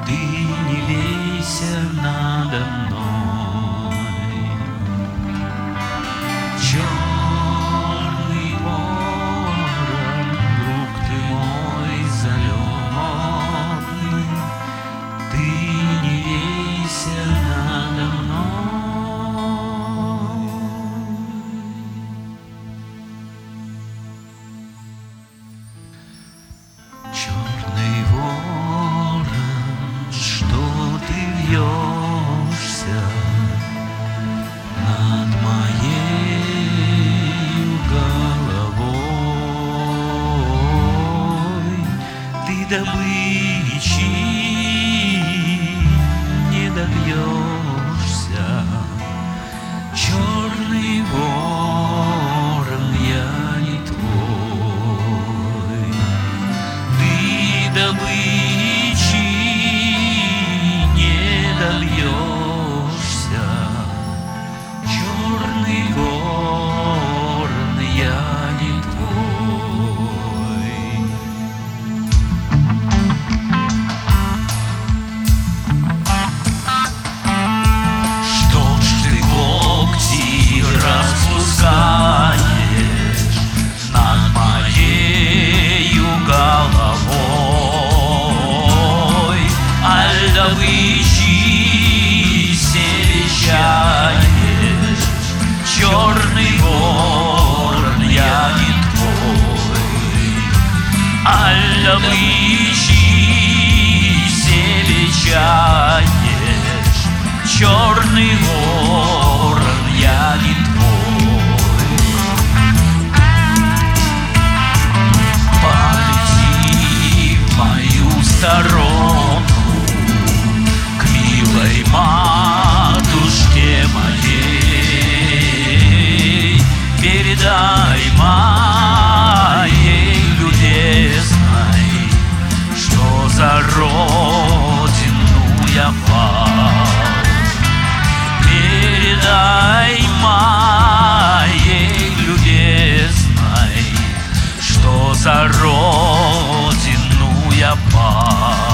Ты не вейся надо мной, черный ворон, друг ты мой залетный. Ты не вейся надо мной. Черный ворон, что ты вьешься над моей головой? Ты добычи не добьешься, черный ворон, я не твой. Ты добычи не добьешься, черный ворон, я не твой. Что ж ты когти распускаешь над моею головой? Аль добычи севещаешь, черный ворон, я не твой. Аль добычи севещаешь, черный ворон, я не твой. Полети в мою сторонку, к милой матушке моей. Передай моей любезной, что за родину я пал. Передай моей любезной, что за родину я пал.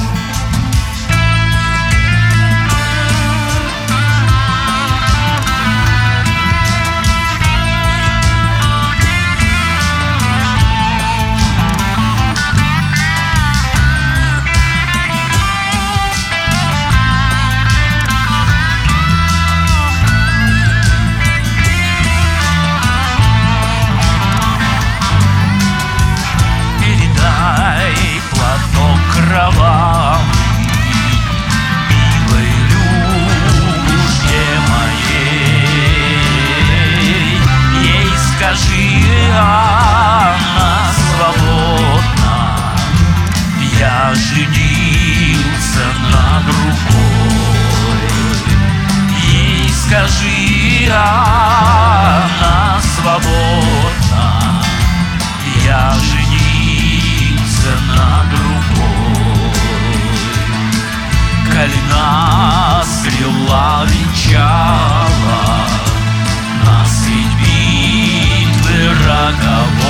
Милой Любушке моей, ей скажи, она свободна, я женился на другой. Ей скажи, она свободна, я женился на другой. Коль нас крила венчала, нас ведь битвы роковой.